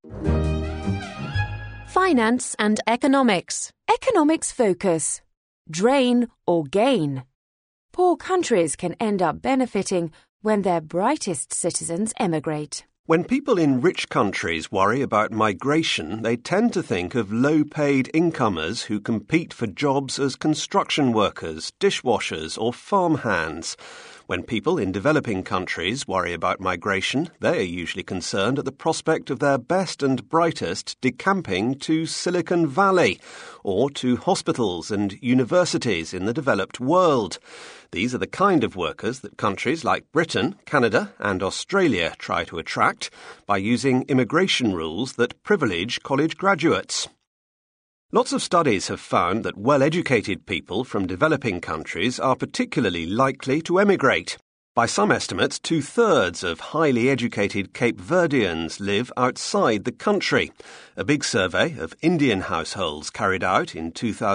Finance and economics. Economics focus. Drain or gain. Poor countries can end up benefiting when their brightest citizens emigrate. When people in rich countries worry about migration, they tend to think of low-paid incomers who compete for jobs as construction workers, dishwashers or farmhands. When people in developing countries worry about migration, they are usually concerned at the prospect of their best and brightest decamping to Silicon Valley or to hospitals and universities in the developed world. These are the kind of workers that countries like Britain, Canada and Australia try to attract by using immigration rules that privilege college graduates. Lots of studies have found that well-educated people from developing countries are particularly likely to emigrate. By some estimates, 2/3 of highly educated Cape Verdeans live outside the country. A big survey of Indian households carried out in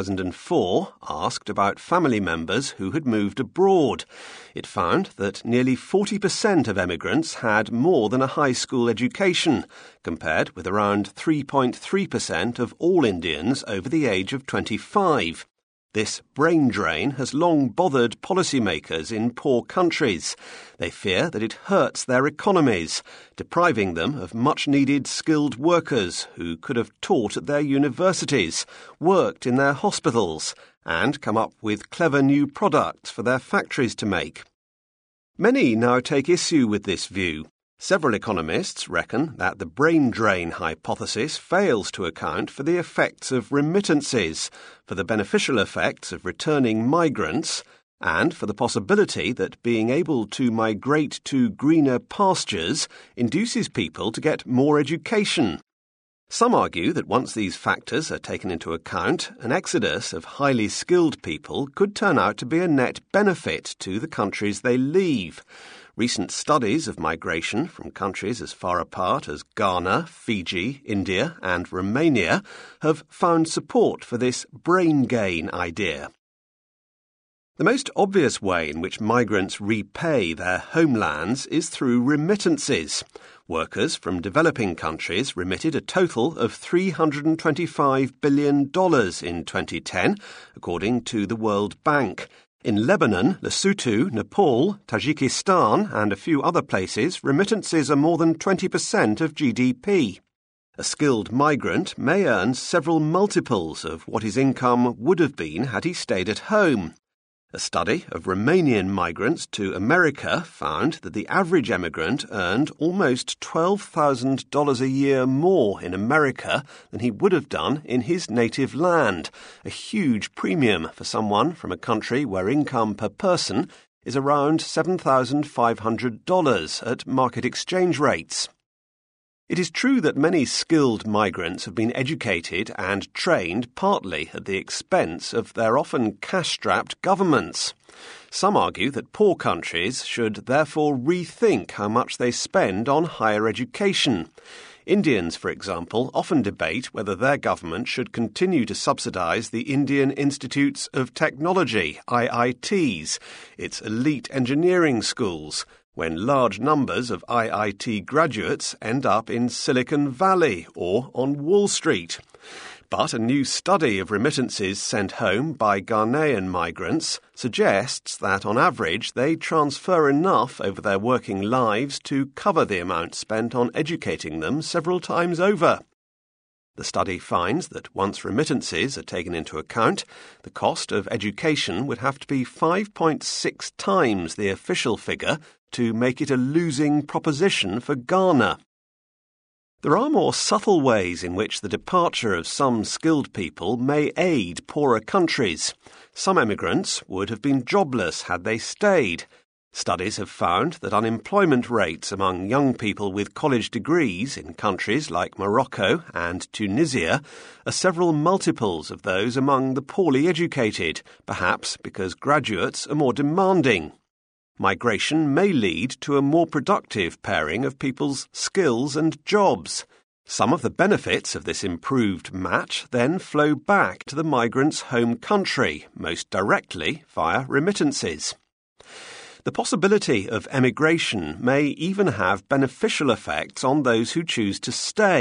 2004 asked about family members who had moved abroad. It found that nearly 40% of emigrants had more than a high school education, compared with around 3.3% of all Indians over the age of 25. This brain drain has long bothered policymakers in poor countries. They fear that it hurts their economies, depriving them of much-needed skilled workers who could have taught at their universities, worked in their hospitals, and come up with clever new products for their factories to make. Many now take issue with this view. Several economists reckon that the brain drain hypothesis fails to account for the effects of remittances, for the beneficial effects of returning migrants, and for the possibility that being able to migrate to greener pastures induces people to get more education. Some argue that once these factors are taken into account, an exodus of highly skilled people could turn out to be a net benefit to the countries they leave. Recent studies of migration from countries as far apart as Ghana, Fiji, India and Romania have found support for this brain gain idea. The most obvious way in which migrants repay their homelands is through remittances. Workers from developing countries remitted a total of $325 billion in 2010, according to the World Bank. In Lebanon, Lesotho, Nepal, Tajikistan and a few other places, remittances are more than 20% of GDP. A skilled migrant may earn several multiples of what his income would have been had he stayed at home. A study of Romanian migrants to America found that the average emigrant earned almost $12,000 a year more in America than he would have done in his native land, a huge premium for someone from a country where income per person is around $7,500 at market exchange rates. It is true that many skilled migrants have been educated and trained partly at the expense of their often cash-strapped governments. Some argue that poor countries should therefore rethink how much they spend on higher education. Indians, for example, often debate whether their government should continue to subsidise the Indian Institutes of Technology, IITs, its elite engineering schools, when large numbers of IIT graduates end up in Silicon Valley or on Wall Street. But a new study of remittances sent home by Ghanaian migrants suggests that on average they transfer enough over their working lives to cover the amount spent on educating them several times over. The study finds that once remittances are taken into account, the cost of education would have to be 5.6 times the official figure to make it a losing proposition for Ghana. There are more subtle ways in which the departure of some skilled people may aid poorer countries. Some emigrants would have been jobless had they stayed. Studies have found that unemployment rates among young people with college degrees in countries like Morocco and Tunisia are several multiples of those among the poorly educated, perhaps because graduates are more demanding. Migration may lead to a more productive pairing of people's skills and jobs. Some of the benefits of this improved match then flow back to the migrant's home country, most directly via remittances. The possibility of emigration may even have beneficial effects on those who choose to stay,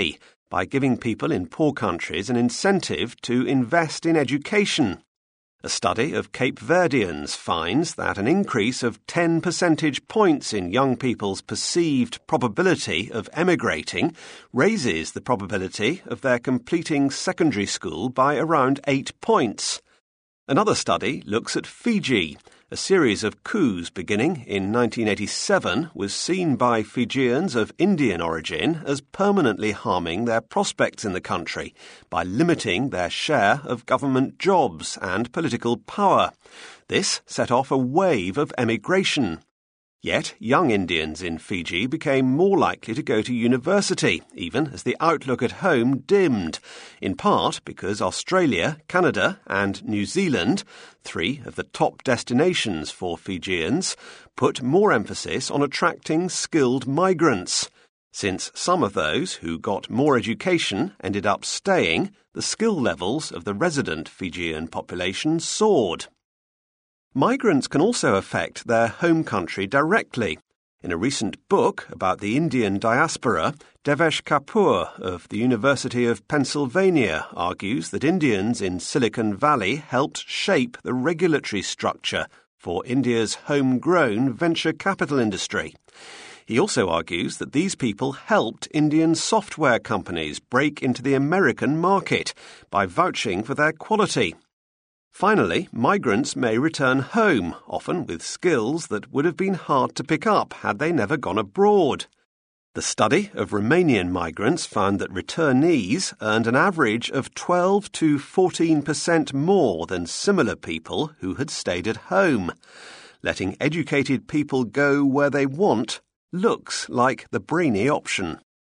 by giving people in poor countries an incentive to invest in education. A study of Cape Verdeans finds that an increase of 10 percentage points in young people's perceived probability of emigrating raises the probability of their completing secondary school by around 8 points. Another study looks at Fiji. A series of coups beginning in 1987 was seen by Fijians of Indian origin as permanently harming their prospects in the country by limiting their share of government jobs and political power. This set off a wave of emigration. Yet young Indians in Fiji became more likely to go to university, even as the outlook at home dimmed, in part because Australia, Canada and New Zealand, 3 of the top destinations for Fijians, put more emphasis on attracting skilled migrants. Since some of those who got more education ended up staying, the skill levels of the resident Fijian population soared. Migrants can also affect their home country directly. In a recent book about the Indian diaspora, Devesh Kapoor of the University of Pennsylvania argues that Indians in Silicon Valley helped shape the regulatory structure for India's homegrown venture capital industry. He also argues that these people helped Indian software companies break into the American market by vouching for their quality. Finally, migrants may return home, often with skills that would have been hard to pick up had they never gone abroad. The study of Romanian migrants found that returnees earned an average of 12 to 14% more than similar people who had stayed at home. Letting educated people go where they want looks like the brainy option.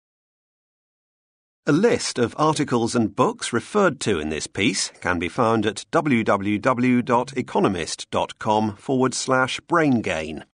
A list of articles and books referred to in this piece can be found at www.economist.com/braingain.